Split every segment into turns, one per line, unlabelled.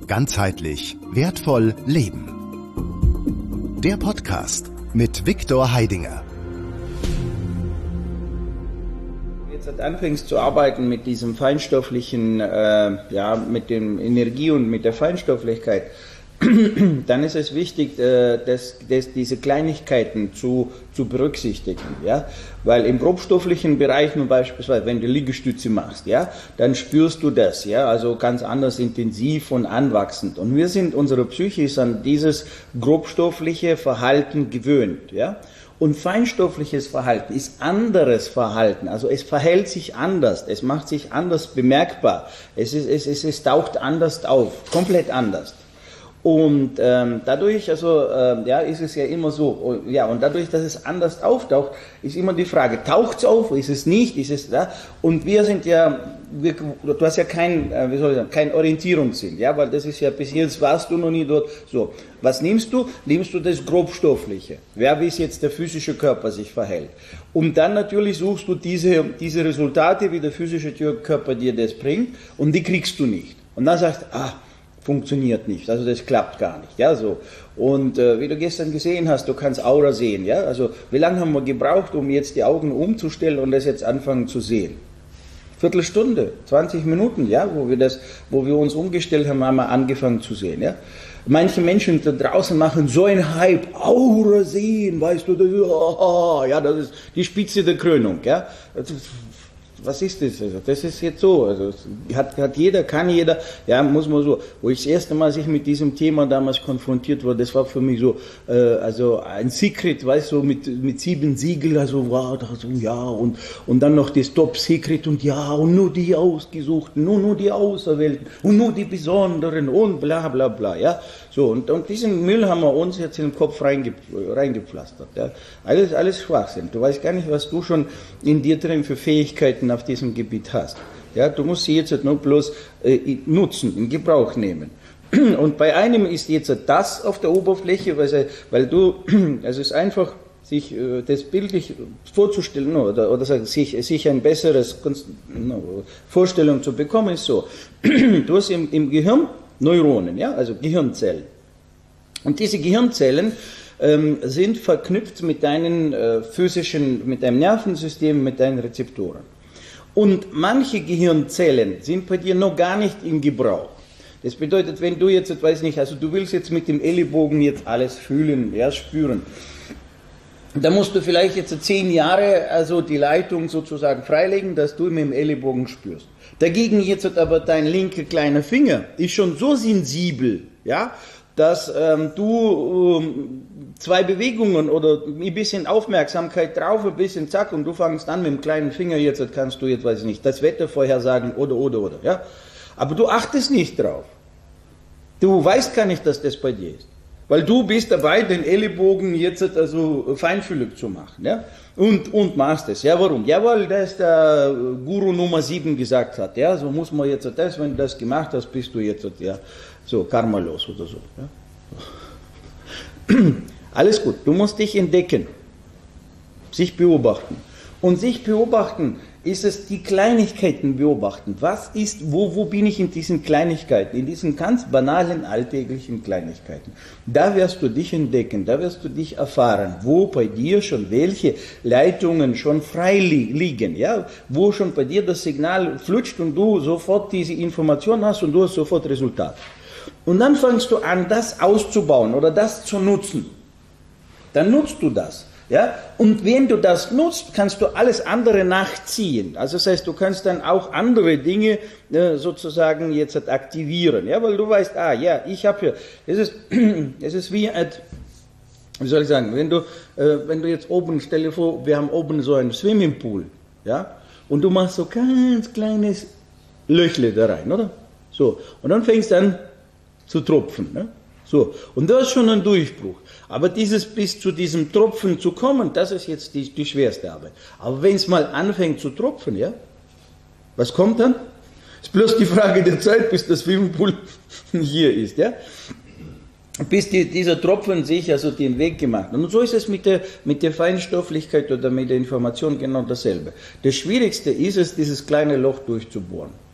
Ganzheitlich wertvoll leben. Der Podcast mit Viktor Heidinger.
Jetzt anfängst zu arbeiten mit diesem feinstofflichen, mit dem Energie und mit der Feinstofflichkeit, dann ist es wichtig, dass diese Kleinigkeiten zu berücksichtigen, ja, weil im grobstofflichen Bereich nun beispielsweise, wenn du Liegestütze machst, ja, dann spürst du das, ja, also ganz anders intensiv und anwachsend. Und unsere Psyche ist an dieses grobstoffliche Verhalten gewöhnt, ja. Und feinstoffliches Verhalten ist anderes Verhalten, also es verhält sich anders, es macht sich anders bemerkbar, es taucht anders auf, komplett anders. Und dadurch, ist es ja immer so, ja, und dadurch, dass es anders auftaucht, ist immer die Frage, taucht es auf, ist es nicht, ist es da? Und wir sind ja, du hast ja kein Orientierungssinn, ja, weil das ist ja, bis jetzt warst du noch nie dort, so. Was nimmst du? Nimmst du das Grobstoffliche, ja, wie es jetzt der physische Körper sich verhält. Und dann natürlich suchst du diese Resultate, wie der physische Körper dir das bringt, und die kriegst du nicht. Und dann sagst du, funktioniert nicht, also das klappt gar nicht, ja, so. Und wie du gestern gesehen hast, du kannst Aura sehen, ja, also wie lange haben wir gebraucht, um jetzt die Augen umzustellen und das jetzt anfangen zu sehen? Viertelstunde, 20 Minuten, ja, wo wir uns umgestellt haben, haben wir angefangen zu sehen, ja. Manche Menschen da draußen machen so einen Hype, Aura sehen, weißt du, das ist die Spitze der Krönung, ja. Was ist das? Also das ist jetzt so. Also hat jeder, kann jeder, ja, muss man so. Wo ich das erste Mal sich mit diesem Thema damals konfrontiert war, das war für mich so, also ein Secret, weißt du, mit 7 Siegel, also wow, ja, und dann noch das Top Secret und ja, und nur die Ausgesuchten, nur die Auserwählten und nur die Besonderen und bla bla bla, ja. So, und diesen Müll haben wir uns jetzt in den Kopf reingepflastert, ja. Alles Schwachsinn. Du weißt gar nicht, was du schon in dir drin für Fähigkeiten auf diesem Gebiet hast. Ja, du musst sie jetzt nur bloß nutzen, in Gebrauch nehmen. Und bei einem ist jetzt das auf der Oberfläche, weil du, also es ist einfach, sich das bildlich vorzustellen oder sagen, sich ein besseres Vorstellung zu bekommen, ist so. Du hast im Gehirn Neuronen, ja, also Gehirnzellen. Und diese Gehirnzellen sind verknüpft mit deinem Nervensystem, mit deinen Rezeptoren. Und manche Gehirnzellen sind bei dir noch gar nicht in Gebrauch. Das bedeutet, wenn du jetzt, weiß nicht, also du willst jetzt mit dem Ellenbogen jetzt alles fühlen, ja, spüren, da musst du vielleicht jetzt 10 Jahre also die Leitung sozusagen freilegen, dass du mit dem Ellenbogen spürst. Dagegen jetzt aber dein linker kleiner Finger ist schon so sensibel, ja, dass du 2 Bewegungen oder ein bisschen Aufmerksamkeit drauf, ein bisschen zack, und du fängst an mit dem kleinen Finger, jetzt kannst du jetzt, weiß ich nicht, das Wetter vorhersagen oder, ja. Aber du achtest nicht drauf. Du weißt gar nicht, dass das bei dir ist. Weil du bist dabei, den Ellenbogen jetzt also feinfühlig zu machen, ja. Und machst es. Ja, warum? Ja, weil das der Guru Nummer 7 gesagt hat, ja, so muss man jetzt das, wenn du das gemacht hast, bist du jetzt, ja, so karmalos oder so, ja. Alles gut, du musst dich entdecken, sich beobachten. Und sich beobachten ist es die Kleinigkeiten beobachten. Was ist, wo bin ich in diesen Kleinigkeiten, in diesen ganz banalen, alltäglichen Kleinigkeiten? Da wirst du dich entdecken, da wirst du dich erfahren, wo bei dir schon welche Leitungen schon frei liegen, ja? Wo schon bei dir das Signal flutscht und du sofort diese Information hast und du hast sofort Resultat. Und dann fängst du an, das auszubauen oder das zu nutzen. Dann nutzt du das. Ja? Und wenn du das nutzt, kannst du alles andere nachziehen. Also das heißt, du kannst dann auch andere Dinge sozusagen jetzt aktivieren. Ja? Weil du weißt, ich habe hier, es ist wie, wie soll ich sagen, wenn du jetzt oben, stell dir vor, wir haben oben so einen Swimmingpool, ja? Und du machst so ganz kleines Löchle da rein, oder? So. Und dann fängst du an zu tropfen, ne? So, und das ist schon ein Durchbruch. Aber bis zu diesem Tropfen zu kommen, das ist jetzt die schwerste Arbeit. Aber wenn es mal anfängt zu tropfen, ja, was kommt dann? Ist bloß die Frage der Zeit, bis das Swimmingpool hier ist, ja. Bis dieser Tropfen sich also den Weg gemacht hat. Und so ist es mit der Feinstofflichkeit oder mit der Information genau dasselbe. Das Schwierigste ist es, dieses kleine Loch durchzubohren.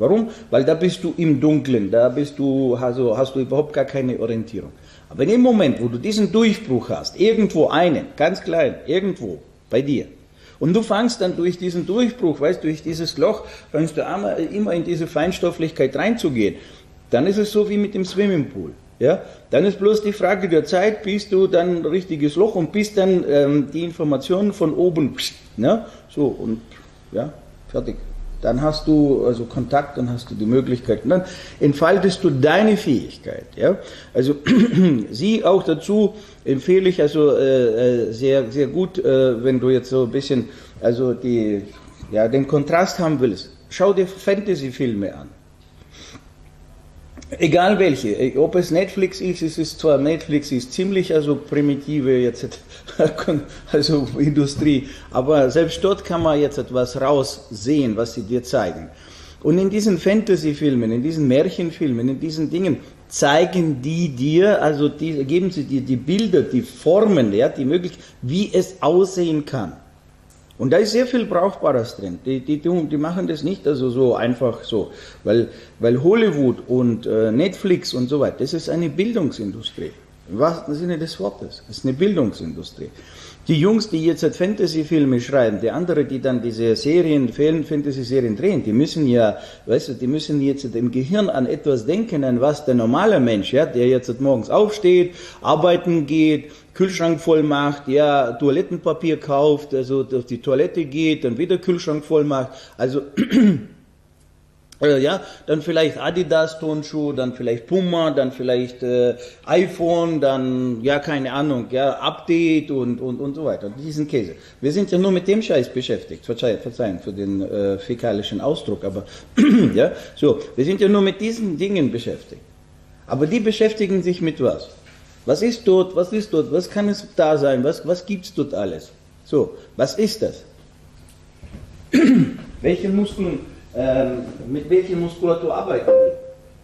Warum? Weil da bist du im Dunkeln, da bist du, also hast du überhaupt gar keine Orientierung. Aber in dem Moment, wo du diesen Durchbruch hast, irgendwo einen, ganz klein, irgendwo bei dir, und du fängst dann durch diesen Durchbruch, weißt du, durch dieses Loch, fängst du immer in diese Feinstofflichkeit reinzugehen, dann ist es so wie mit dem Swimmingpool. Ja? Dann ist bloß die Frage der Zeit, bis du dann ein richtiges Loch und bis dann die Informationen von oben, ne? So, und ja, fertig. Dann hast du also Kontakt, dann hast du die Möglichkeit, und dann entfaltest du deine Fähigkeit. Ja? Also sie auch dazu empfehle ich also sehr, sehr gut, wenn du jetzt so ein bisschen also den Kontrast haben willst. Schau dir Fantasy-Filme an. Egal welche, ob es Netflix ist, Netflix ist ziemlich also primitive jetzt also Industrie, aber selbst dort kann man jetzt etwas raussehen, was sie dir zeigen. Und in diesen Fantasy-Filmen, in diesen Märchenfilmen, in diesen Dingen zeigen die dir, also geben sie dir die Bilder, die Formen, ja, die Möglichkeit, wie es aussehen kann. Und da ist sehr viel Brauchbares drin. Die machen das nicht also so einfach so, weil Hollywood und Netflix und so weiter, das ist eine Bildungsindustrie. Im wahrsten Sinne des Wortes. Das ist eine Bildungsindustrie. Die Jungs, die jetzt Fantasy-Filme schreiben, die anderen, die dann diese Fantasy-Serien drehen, die müssen ja, weißt du, die müssen jetzt im Gehirn an etwas denken, an was der normale Mensch, ja, der jetzt morgens aufsteht, arbeiten geht, Kühlschrank voll macht, ja, Toilettenpapier kauft, also auf die Toilette geht, dann wieder Kühlschrank voll macht, also ja, dann vielleicht Adidas Turnschuh, dann vielleicht Puma, dann vielleicht iPhone, dann, ja, keine Ahnung, ja, Update und so weiter, diesen Käse. Wir sind ja nur mit dem Scheiß beschäftigt, verzeihen für den fäkalischen Ausdruck, aber, ja, so, wir sind ja nur mit diesen Dingen beschäftigt. Aber die beschäftigen sich mit was? Was ist dort, was kann es da sein, was gibt's dort alles? So, was ist das? Welche Muskeln, mit welcher Muskulatur arbeiten die?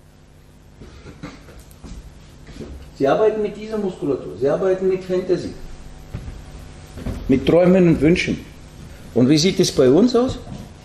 Sie arbeiten mit dieser Muskulatur, sie arbeiten mit Fantasie, mit Träumen und Wünschen. Und wie sieht es bei uns aus?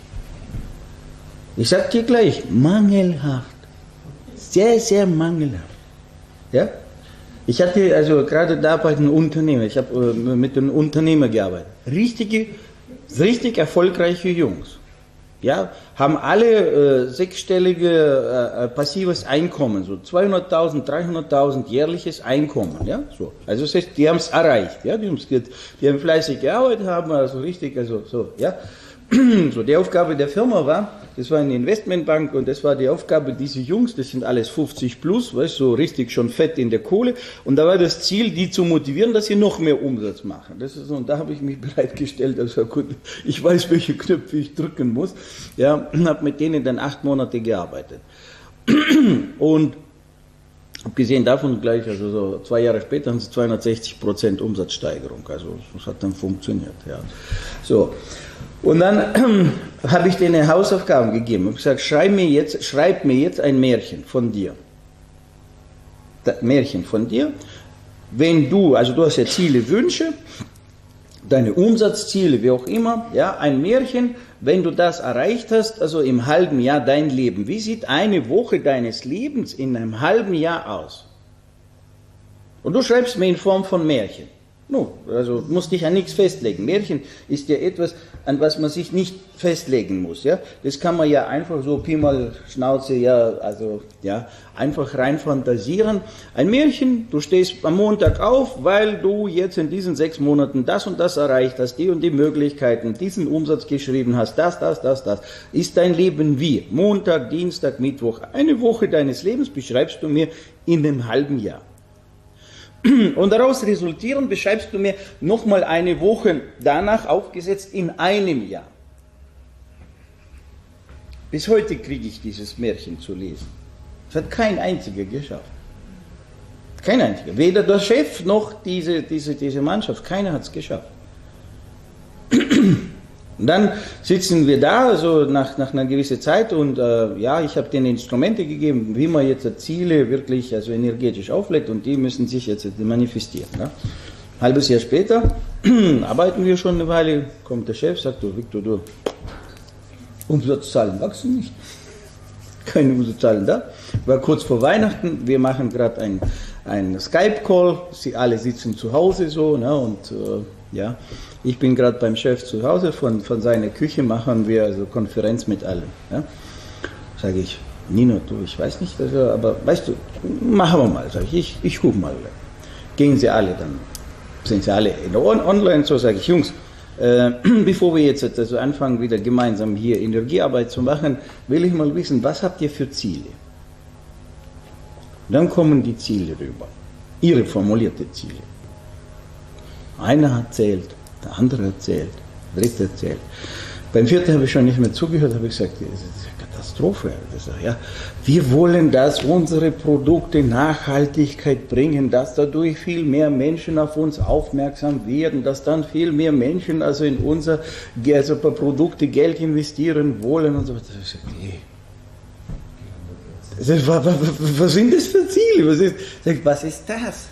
Ich sag dir gleich, mangelhaft, sehr, sehr mangelhaft. Ja? Ich hatte also gerade da bei den Unternehmen, ich habe mit den Unternehmern gearbeitet, richtig erfolgreiche Jungs. Ja, haben alle sechsstellige passives Einkommen, so 200.000, 300.000 jährliches Einkommen, ja, so. Also das heißt, die haben es erreicht, ja, die haben fleißig gearbeitet, haben also richtig, also so, ja. So, die Aufgabe der Firma war, das war eine Investmentbank und das war die Aufgabe dieser Jungs, das sind alles 50 plus, weißt du, so richtig schon fett in der Kohle, und da war das Ziel, die zu motivieren, dass sie noch mehr Umsatz machen. Das ist so, und da habe ich mich bereitgestellt, also gut, ich weiß, welche Knöpfe ich drücken muss, ja, und habe mit denen dann 8 Monate gearbeitet. Und abgesehen davon gleich, also so 2 Jahre später haben sie 260% Umsatzsteigerung, also das hat dann funktioniert, ja. So. Und dann habe ich denen Hausaufgaben gegeben und gesagt, schreib mir jetzt ein Märchen von dir. Märchen von dir. Wenn du, also du hast ja Ziele, Wünsche, deine Umsatzziele, wie auch immer, ja, ein Märchen, wenn du das erreicht hast, also im halben Jahr dein Leben. Wie sieht eine Woche deines Lebens in einem halben Jahr aus? Und du schreibst mir in Form von Märchen. No, also musst dich an nichts festlegen. Märchen ist ja etwas, an was man sich nicht festlegen muss. Ja, das kann man ja einfach so Pi mal Schnauze, ja, also ja, einfach rein fantasieren. Ein Märchen: Du stehst am Montag auf, weil du jetzt in diesen 6 Monaten das und das erreicht hast, die und die Möglichkeiten, diesen Umsatz geschrieben hast, das. Ist dein Leben wie? Montag, Dienstag, Mittwoch. Eine Woche deines Lebens beschreibst du mir in einem halben Jahr. Und daraus resultierend beschreibst du mir nochmal eine Woche danach aufgesetzt in einem Jahr. Bis heute kriege ich dieses Märchen zu lesen. Das hat kein einziger geschafft. Kein einziger. Weder der Chef noch diese Mannschaft. Keiner hat es geschafft. Und dann sitzen wir da, also nach einer gewissen Zeit, und ja, ich habe denen Instrumente gegeben, wie man jetzt Ziele wirklich also energetisch auflegt, und die müssen sich jetzt manifestieren. Ja. Ein halbes Jahr später arbeiten wir schon eine Weile, kommt der Chef, sagt, du Viktor, du, Umsatzzahlen wachsen nicht. keine USO-Zahlen da. War kurz vor Weihnachten, wir machen gerade einen Skype-Call, sie alle sitzen zu Hause so, ne, und ja, ich bin gerade beim Chef zu Hause, von seiner Küche machen wir also Konferenz mit allen. Ja. Sage ich, Nino, du, ich weiß nicht, aber weißt du, machen wir mal, sage ich gucke mal. Gehen sie alle, dann sind sie alle online, so sage ich, Jungs, bevor wir jetzt also anfangen, wieder gemeinsam hier Energiearbeit zu machen, will ich mal wissen, was habt ihr für Ziele? Dann kommen die Ziele rüber, ihre formulierte Ziele. Einer erzählt, der andere erzählt, der dritte erzählt. Beim vierten habe ich schon nicht mehr zugehört, habe ich gesagt, das ist eine Katastrophe. Ich sage, ja, wir wollen, dass unsere Produkte Nachhaltigkeit bringen, dass dadurch viel mehr Menschen auf uns aufmerksam werden, dass dann viel mehr Menschen also in unser also bei Produkte Geld investieren wollen und so weiter. Ich sage, was sind das für Ziele? Was ist das?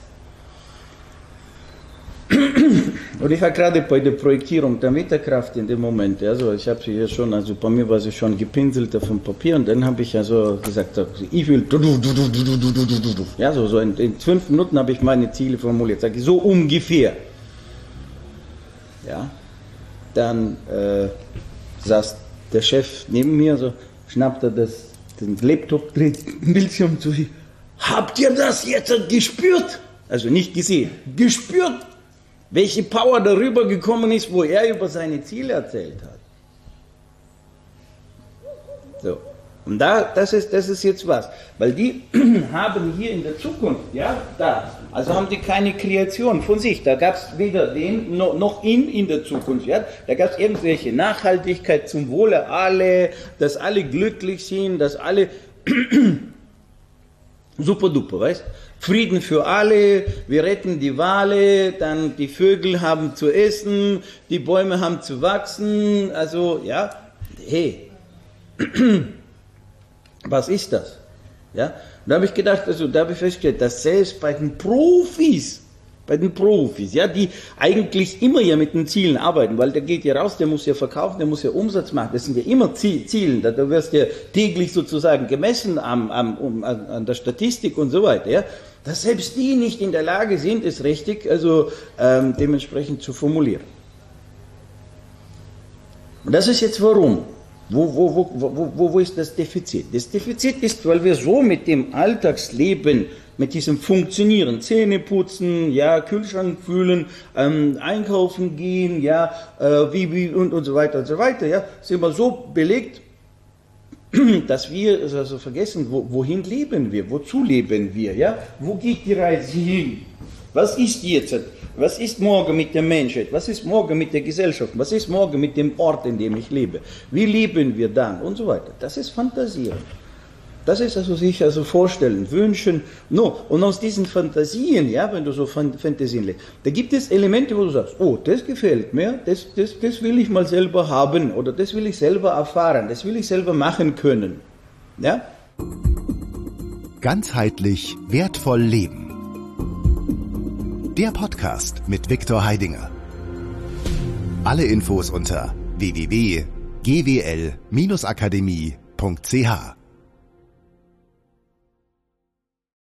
Und ich war gerade bei der Projektierung der Meterkraft in dem Moment, also ich habe sie hier schon, also bei mir war sie schon gepinselt auf dem Papier und dann habe ich also gesagt, ich will, ja, so in 5 Minuten habe ich meine Ziele formuliert, sage ich, so ungefähr. Ja, dann saß der Chef neben mir, so schnappt er den Laptop, dreht den Bildschirm zu sich. Habt ihr das jetzt gespürt? Also nicht gesehen, gespürt, welche Power darüber gekommen ist, wo er über seine Ziele erzählt hat. So. Und das ist jetzt was, weil die haben hier in der Zukunft, ja, also haben die keine Kreation von sich, da gab es weder den noch ihn in der Zukunft, ja, da gab es irgendwelche Nachhaltigkeit zum Wohle alle, dass alle glücklich sind, dass alle super duper, weißt? Frieden für alle, wir retten die Wale, dann die Vögel haben zu essen, die Bäume haben zu wachsen, also ja, hey, was ist das? Ja, da habe ich gedacht, also da habe ich festgestellt, dass selbst bei den Profis, ja, die eigentlich immer ja mit den Zielen arbeiten, weil der geht ja raus, der muss ja verkaufen, der muss ja Umsatz machen, das sind ja immer Ziele, da wirst du ja täglich sozusagen gemessen an der Statistik und so weiter, ja, dass selbst die nicht in der Lage sind, es richtig, also dementsprechend zu formulieren. Und das ist jetzt warum? Wo ist das Defizit? Das Defizit ist, weil wir so mit dem Alltagsleben, mit diesem Funktionieren, Zähne putzen, ja, Kühlschrank füllen, einkaufen gehen, ja, und so weiter, ja, sind wir so belegt, dass wir also vergessen, wohin leben wir, wozu leben wir, ja, wo geht die Reise hin? Was ist jetzt? Was ist morgen mit der Menschheit? Was ist morgen mit der Gesellschaft? Was ist morgen mit dem Ort, in dem ich lebe? Wie leben wir dann? Und so weiter. Das ist Fantasieren. Das ist also sich also vorstellen, wünschen. No. Und aus diesen Fantasien, ja, wenn du so Fantasien legst, da gibt es Elemente, wo du sagst, oh, das gefällt mir, das will ich mal selber haben oder das will ich selber erfahren, das will ich selber machen können. Ja?
Ganzheitlich wertvoll leben. Der Podcast mit Viktor Heidinger. Alle Infos unter www.gwl-akademie.ch